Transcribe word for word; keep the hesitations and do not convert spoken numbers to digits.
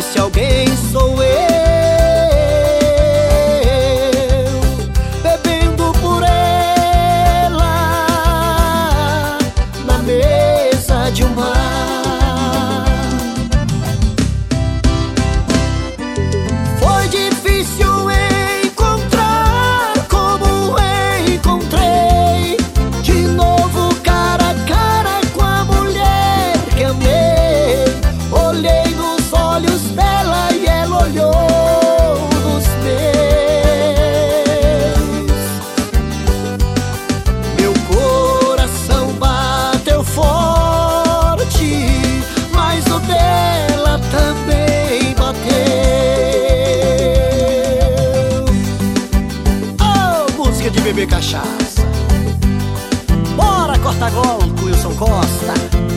esse alguém sou eu, bebendo por ela na mesa de um bar. Foi difícil encontrar como encontrei de novo cara a cara com a mulher que amei. Olhei nos olhos dela e ela olhou nos meus. Meu coração bateu forte, mas o dela também bateu. Oh, música de beber cachaça. Bora, corta gol com Wilson Costa.